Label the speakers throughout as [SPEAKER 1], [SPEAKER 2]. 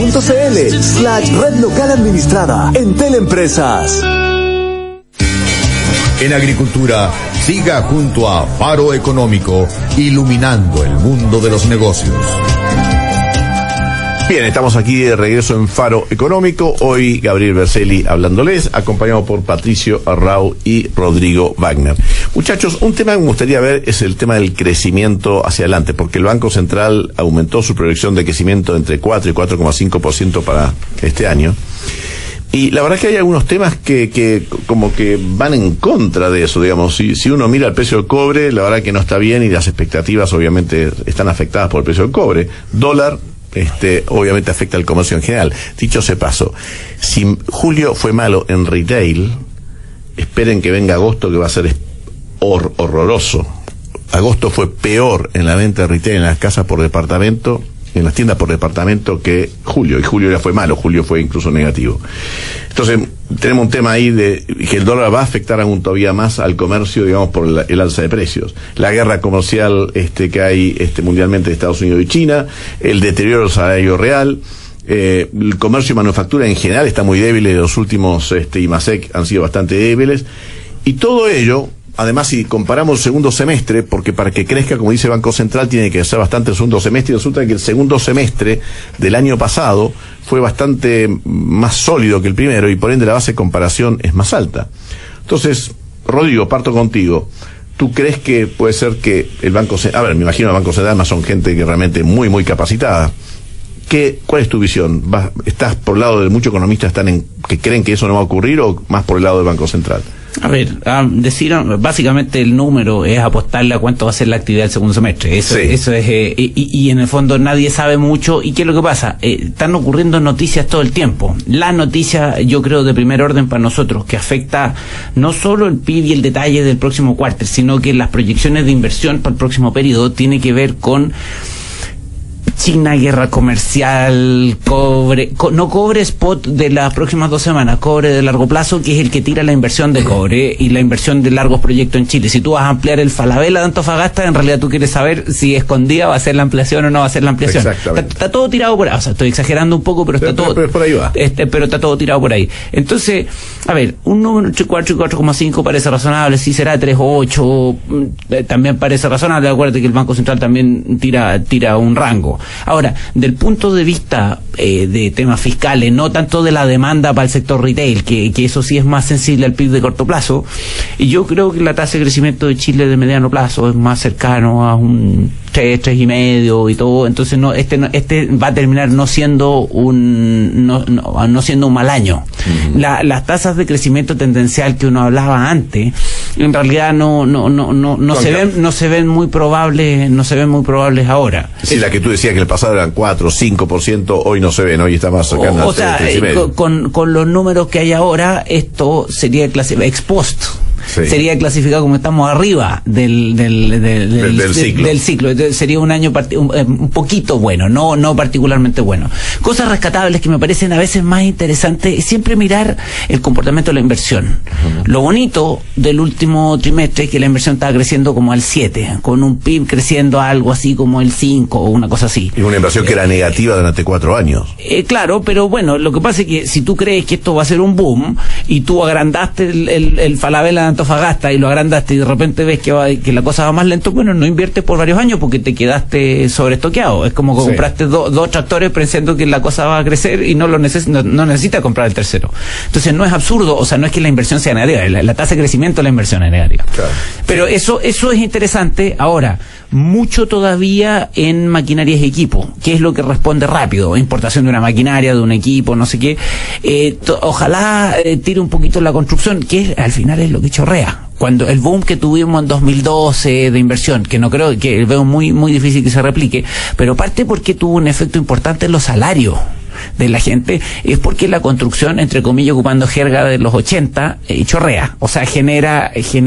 [SPEAKER 1] Red Local Administrada. Entel Empresas.
[SPEAKER 2] En agricultura, siga junto a Faro Económico, iluminando el mundo de los negocios.
[SPEAKER 3] Bien, estamos aquí de regreso en Faro Económico. Hoy Gabriel Berzelli hablándoles, acompañado por Patricio Arrau y Rodrigo Wagner. Muchachos, un tema que me gustaría ver es el tema del crecimiento hacia adelante, porque el Banco Central aumentó su proyección de crecimiento entre 4 y 4,5% para este año. Y la verdad es que hay algunos temas que como que van en contra de eso, digamos. Si uno mira el precio del cobre, la verdad que no está bien y las expectativas obviamente están afectadas por el precio del cobre. Dólar, obviamente afecta al comercio en general. Dicho se pasó, si julio fue malo en retail, esperen que venga agosto, que va a ser horroroso. Agosto fue peor en la venta de retail en las casas por departamento, en las tiendas por departamento, que julio, y julio ya fue malo, julio fue incluso negativo. Entonces tenemos un tema ahí de que el dólar va a afectar aún todavía más al comercio, digamos, por el alza de precios, la guerra comercial que hay mundialmente de Estados Unidos y China, el deterioro del salario real, el comercio y manufactura en general está muy débil, los últimos IMASEC han sido bastante débiles, y todo ello. Además, si comparamos el segundo semestre, porque para que crezca, como dice el Banco Central, tiene que ser bastante el segundo semestre, y resulta que el segundo semestre del año pasado fue bastante más sólido que el primero, y por ende la base de comparación es más alta. Entonces, Rodrigo, parto contigo. ¿Tú crees que puede ser que el Banco Central, me imagino el Banco Central, además son gente que realmente muy, muy capacitada? ¿Cuál es tu visión? ¿Estás por el lado de muchos economistas que creen que eso no va a ocurrir, o más por el lado del Banco Central?
[SPEAKER 4] A ver, básicamente el número es apostarle a cuánto va a ser la actividad del segundo semestre. Eso es, y en el fondo nadie sabe mucho. ¿Y qué es lo que pasa? Están ocurriendo noticias todo el tiempo. La noticia, yo creo, de primer orden para nosotros, que afecta no solo el PIB y el detalle del próximo cuarto, sino que las proyecciones de inversión para el próximo periodo tiene que ver con China, guerra comercial, cobre spot de las próximas 2 semanas, cobre de largo plazo, que es el que tira la inversión de cobre y la inversión de largos proyectos en Chile. Si tú vas a ampliar el Falabella de Antofagasta, en realidad tú quieres saber si escondida va a ser la ampliación o no va a ser la ampliación. Está todo tirado por ahí. O sea, estoy exagerando un poco, pero está todo por ahí va. Pero está todo tirado por ahí. Entonces, a ver, un número entre 4 y 4,5 parece razonable. Si será 3 o 8, también parece razonable. Acuérdate que el Banco Central también tira un rango. Ahora, del punto de vista de temas fiscales, no tanto de la demanda para el sector retail, que eso sí es más sensible al PIB de corto plazo, y yo creo que la tasa de crecimiento de Chile de mediano plazo es más cercano a un 3,5 y todo. Entonces este va a terminar no siendo un mal año. Las tasas de crecimiento tendencial que uno hablaba antes, en realidad no se ven muy probables ahora.
[SPEAKER 3] Sí, la que tú decías que el pasado eran 4 o 5%, hoy no se ven, hoy está más cercano al 3,5.
[SPEAKER 4] Con los números que hay ahora, esto sería ex post. Sí. Sería clasificado como estamos arriba del ciclo. Entonces sería un año un poquito bueno, no particularmente bueno. Cosas rescatables que me parecen a veces más interesantes es siempre mirar el comportamiento de la inversión. Lo bonito del último trimestre es que la inversión estaba creciendo como al 7, con un PIB creciendo algo así como el 5 o una cosa así.
[SPEAKER 3] Y una inversión que era negativa durante 4 años.
[SPEAKER 4] Claro, pero bueno, lo que pasa es que si tú crees que esto va a ser un boom y tú agrandaste el Falabella de Antofagasta y lo agrandaste y de repente ves que la cosa va más lento, bueno, no inviertes por varios años porque te quedaste sobreestoqueado. Es como que compraste dos tractores pensando que la cosa va a crecer y no necesitas comprar el tercero. Entonces no es absurdo, o sea, no es que la inversión sea negativa, la tasa de crecimiento de la inversión es negativa. Claro. Pero eso es interesante. Ahora, mucho todavía en maquinarias y equipos, que es lo que responde rápido, importación de una maquinaria, de un equipo, no sé qué. Ojalá tire un poquito la construcción, que al final es lo que chorrea. Cuando el boom que tuvimos en 2012 de inversión, que no creo, que veo muy, muy difícil que se replique, pero parte porque tuvo un efecto importante en los salarios de la gente, es porque la construcción, entre comillas, ocupando jerga de los 80, chorrea, o sea, genera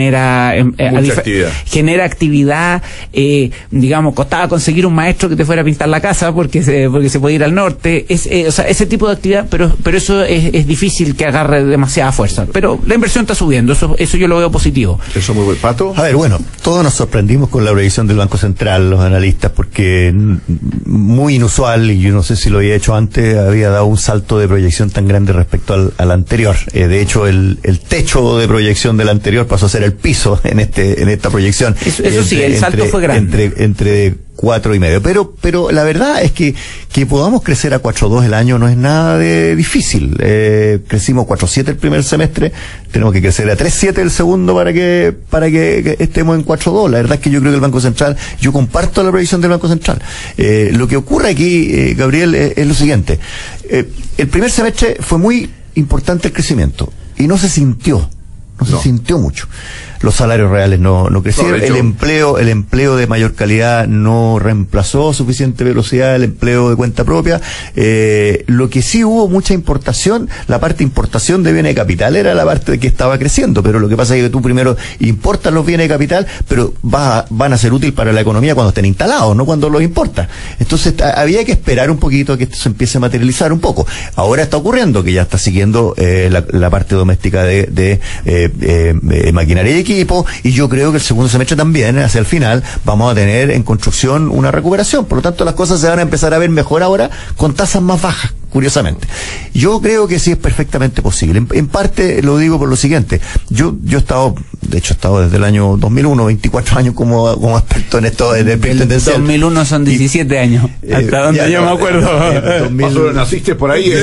[SPEAKER 4] actividad, digamos, costaba conseguir un maestro que te fuera a pintar la casa porque se puede ir al norte, o sea, ese tipo de actividad, pero eso es difícil que agarre demasiada fuerza, pero la inversión está subiendo, eso yo lo veo positivo.
[SPEAKER 3] Eso muy buen Pato.
[SPEAKER 5] A ver, bueno, todos nos sorprendimos con la previsión del Banco Central, los analistas, porque muy inusual, y yo no sé si lo había hecho antes, había había dado un salto de proyección tan grande respecto al anterior. De hecho, el techo de proyección del anterior pasó a ser el piso en esta proyección.
[SPEAKER 4] Eso sí, el salto fue grande.
[SPEAKER 5] Entre 4,5. Pero la verdad es que podamos crecer a 4,2 el año no es nada de difícil. Crecimos 4,7 el primer semestre, tenemos que crecer a 3,7 el segundo para que estemos en 4,2. La verdad es que yo creo que el Banco Central, yo comparto la previsión del Banco Central. Lo que ocurre aquí, Gabriel, es lo siguiente. El primer semestre fue muy importante el crecimiento y no se sintió mucho. Los salarios reales no crecieron, el empleo de mayor calidad no reemplazó suficiente velocidad el empleo de cuenta propia. Lo que sí hubo mucha importación, la parte importación de bienes de capital era la parte que estaba creciendo, pero lo que pasa es que tú primero importas los bienes de capital, pero van a ser útiles para la economía cuando estén instalados, no cuando los importas. Entonces había que esperar un poquito a que esto se empiece a materializar un poco. Ahora está ocurriendo que ya está siguiendo la parte doméstica de maquinaria y equipo, y yo creo que el segundo semestre también, hacia el final, vamos a tener en construcción una recuperación. Por lo tanto, las cosas se van a empezar a ver mejor ahora con tasas más bajas, curiosamente. Yo creo que sí es perfectamente posible. En parte lo digo por lo siguiente. Yo he estado desde el año 2001, 24 años como experto en esto de tendencial. 2001
[SPEAKER 4] son 17 años, hasta donde yo me acuerdo.
[SPEAKER 3] ¿Naciste por ahí?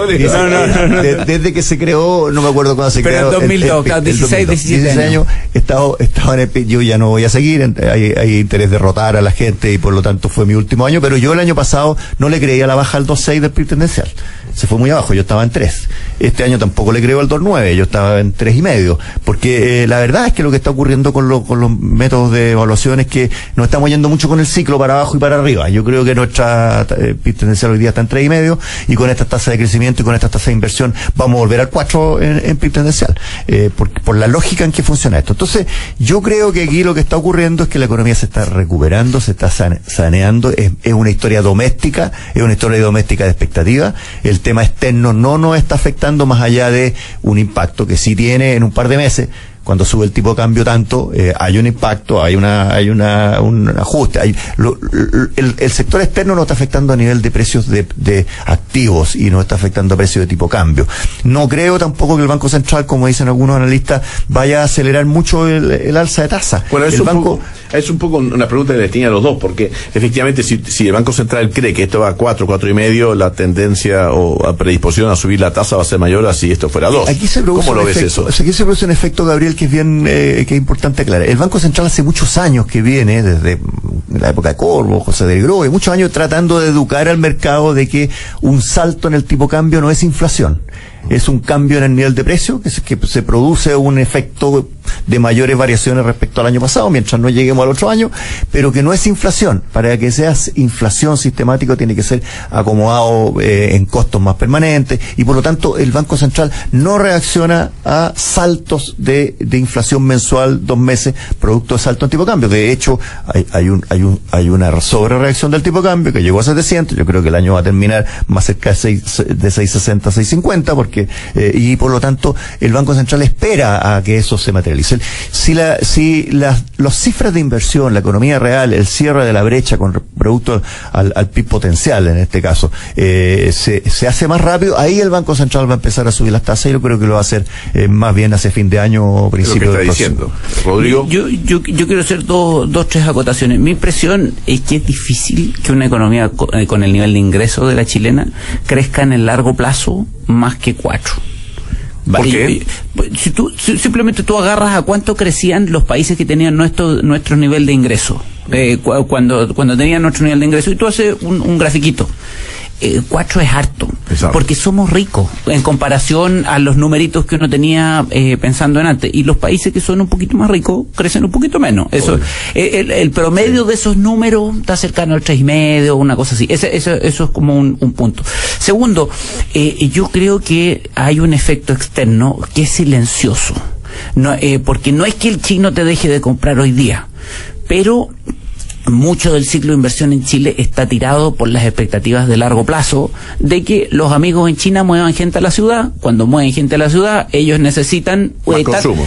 [SPEAKER 5] Desde que se creó, no me acuerdo cuándo se creó.
[SPEAKER 4] Pero en 2002, 17 años.
[SPEAKER 5] He estado yo ya no voy a seguir, hay interés de rotar a la gente y por lo tanto fue mi último año, pero yo el año pasado no le creía la baja al 2.6 del PIB tendencial. Se fue muy abajo, yo estaba en 3. Este año tampoco le creo al 2.9, yo estaba en 3,5, porque la verdad es que lo que está ocurriendo con los métodos de evaluación es que nos estamos yendo mucho con el ciclo para abajo y para arriba. Yo creo que nuestra PIB tendencial hoy día está en 3,5 y con estas tasas de crecimiento y con estas tasas de inversión vamos a volver al 4 en PIB tendencial, por la lógica en que funciona esto. Entonces, yo creo que aquí lo que está ocurriendo es que la economía se está recuperando, se está saneando, es una historia doméstica, de expectativa. El tema externo no nos está afectando más allá de un impacto que sí tiene en un par de meses. Cuando sube el tipo de cambio tanto, hay un impacto, hay un ajuste. El sector externo no está afectando a nivel de precios de activos y no está afectando a precios de tipo cambio. No creo tampoco que el Banco Central, como dicen algunos analistas, vaya a acelerar mucho el alza de tasa.
[SPEAKER 3] Bueno, es un poco una pregunta que les tenía a los dos, porque efectivamente si el Banco Central cree que esto va a 4,5, la tendencia o a predisposición a subir la tasa va a ser mayor a si esto fuera 2. ¿Cómo lo ves eso?
[SPEAKER 5] Aquí se produce un efecto, Gabriel, que es bien que es importante aclarar. El Banco Central hace muchos años que viene, desde la época de Corvo, José del Groe, muchos años tratando de educar al mercado de que un salto en el tipo cambio no es inflación. Es un cambio en el nivel de precio, que se produce un efecto de mayores variaciones respecto al año pasado, mientras no lleguemos al otro año, pero que no es inflación. Para que sea inflación sistemática tiene que ser acomodado en costos más permanentes, y por lo tanto el Banco Central no reacciona a saltos de inflación mensual 2 meses, producto de salto en tipo de cambio. De hecho, hay una sobrereacción del tipo de cambio que llegó a 700, yo creo que el año va a terminar más cerca de 660, 650, porque y por lo tanto el Banco Central espera a que eso se materialice. Si las cifras de inversión, la economía real, el cierre de la brecha con producto al PIB potencial en este caso, se hace más rápido, ahí el Banco Central va a empezar a subir las tasas, y yo creo que lo va a hacer más bien hacia fin de año o principio del próximo.
[SPEAKER 3] Rodrigo.
[SPEAKER 4] Yo quiero hacer tres acotaciones. Mi impresión es que es difícil que una economía con el nivel de ingreso de la chilena crezca en el largo plazo más que 4.
[SPEAKER 3] ¿Por qué?
[SPEAKER 4] Si simplemente tú agarras a cuánto crecían los países que tenían nuestro nivel de ingreso, cuando tenían nuestro nivel de ingreso, y tú haces un grafiquito. 4 es harto. Exacto. Porque somos ricos en comparación a los numeritos que uno tenía pensando en antes, y los países que son un poquito más ricos crecen un poquito menos. Eso, el promedio de esos números está cercano al 3,5, una cosa así. Eso es como un punto. Segundo, yo creo que hay un efecto externo que es silencioso, porque no es que el chino te deje de comprar hoy día, pero mucho del ciclo de inversión en Chile está tirado por las expectativas de largo plazo de que los amigos en China muevan gente a la ciudad. Cuando mueven gente a la ciudad, ellos necesitan
[SPEAKER 3] consumo.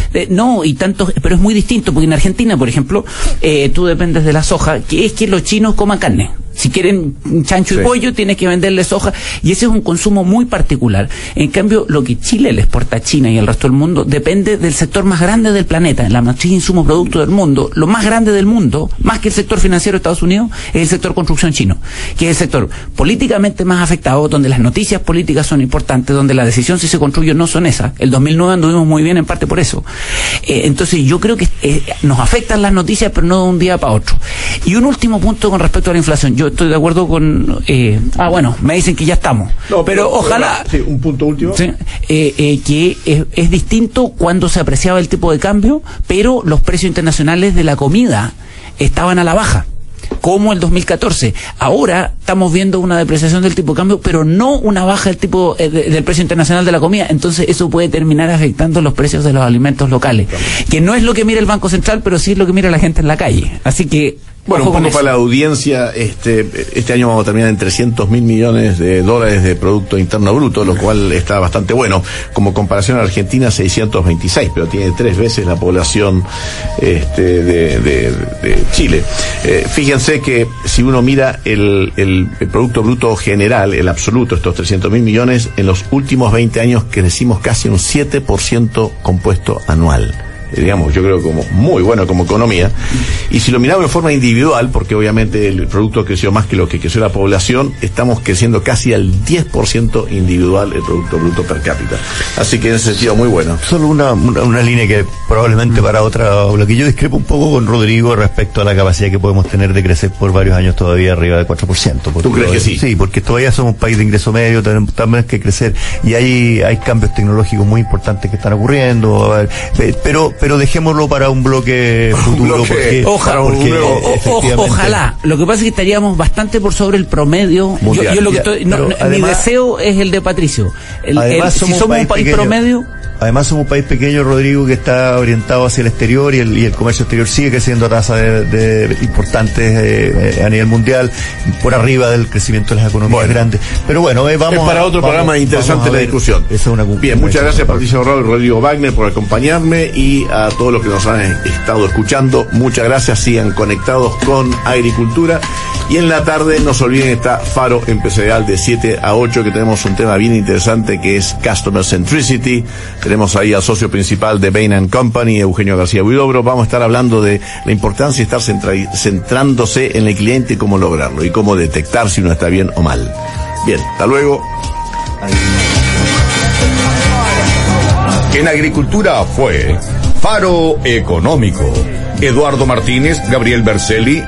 [SPEAKER 4] Pero es muy distinto, porque en Argentina, por ejemplo, tú dependes de la soja, que es que los chinos coman carne. Si quieren chancho
[SPEAKER 3] Sí.
[SPEAKER 4] y pollo, tienes que venderle soja, y ese es un consumo muy particular. En cambio, lo que Chile le exporta a China y al resto del mundo depende del sector más grande del planeta, en la matriz de insumos productos del mundo. Lo más grande del mundo, más que el sector financiero de Estados Unidos, es el sector construcción chino, que es el sector políticamente más afectado, donde las noticias políticas son importantes, donde la decisión si se construye o no son esas. El 2009 anduvimos muy bien en parte por eso. Entonces yo creo que nos afectan las noticias, pero no de un día para otro. Y un último punto con respecto a la inflación. Yo estoy de acuerdo con... bueno, me dicen que ya estamos.
[SPEAKER 3] No,
[SPEAKER 4] pero ojalá...
[SPEAKER 3] Sí, un punto último.
[SPEAKER 4] Sí, que es distinto cuando se apreciaba el tipo de cambio, pero los precios internacionales de la comida estaban a la baja, como el 2014. Ahora estamos viendo una depreciación del tipo de cambio, pero no una baja del tipo del precio internacional de la comida. Entonces eso puede terminar afectando los precios de los alimentos locales, que no es lo que mira el Banco Central, pero sí es lo que mira la gente en la calle. Así que
[SPEAKER 3] bueno, un poco para la audiencia, este año vamos a terminar en 300 mil millones de dólares de Producto Interno Bruto, lo cual está bastante bueno. Como comparación a Argentina, 626, pero tiene 3 veces la población de Chile. Fíjense que si uno mira el Producto Bruto general, el absoluto, estos 300 mil millones, en los últimos 20 años crecimos casi un 7% compuesto anual. Digamos, yo creo como muy bueno como economía. Y si lo miramos de forma individual, porque obviamente el producto creció más que lo que creció la población, estamos creciendo casi al 10% individual el Producto Bruto per cápita. Así que en ese sentido muy bueno.
[SPEAKER 5] Solo una línea que probablemente para otra, lo que yo discrepo un poco con Rodrigo respecto a la capacidad que podemos tener de crecer por varios años todavía arriba del 4%.
[SPEAKER 3] ¿Tú crees que sí?
[SPEAKER 5] Sí, porque todavía somos un país de ingreso medio, tenemos que crecer, y hay cambios tecnológicos muy importantes que están ocurriendo, pero dejémoslo para un bloque futuro.
[SPEAKER 4] Ojalá. Lo que pasa es que estaríamos bastante por sobre el promedio. Yo lo que estoy, mi deseo es el de Patricio. Si somos un país promedio.
[SPEAKER 5] Además somos un país pequeño, Rodrigo, que está orientado hacia el exterior, y el comercio exterior sigue creciendo a tasas de importantes a nivel mundial, por arriba del crecimiento de las economías grandes. Pero bueno, vamos.
[SPEAKER 3] Es para otro programa interesante la discusión. Bien, muchas gracias Patricio Arrau y Rodrigo Wagner por acompañarme, y a todos los que nos han estado escuchando, muchas gracias. Sigan conectados con Agricultura, y en la tarde no se olviden, está Faro Empresarial de 7 a 8, que tenemos un tema bien interesante que es Customer Centricity. Tenemos ahí al socio principal de Bain & Company, Eugenio García Huidobro. Vamos a estar hablando de la importancia de estar centrándose en el cliente y cómo lograrlo, y cómo detectar si uno está bien o mal. Bien, hasta luego.
[SPEAKER 2] En Agricultura fue Faro Económico. Eduardo Martínez, Gabriel Berzelli,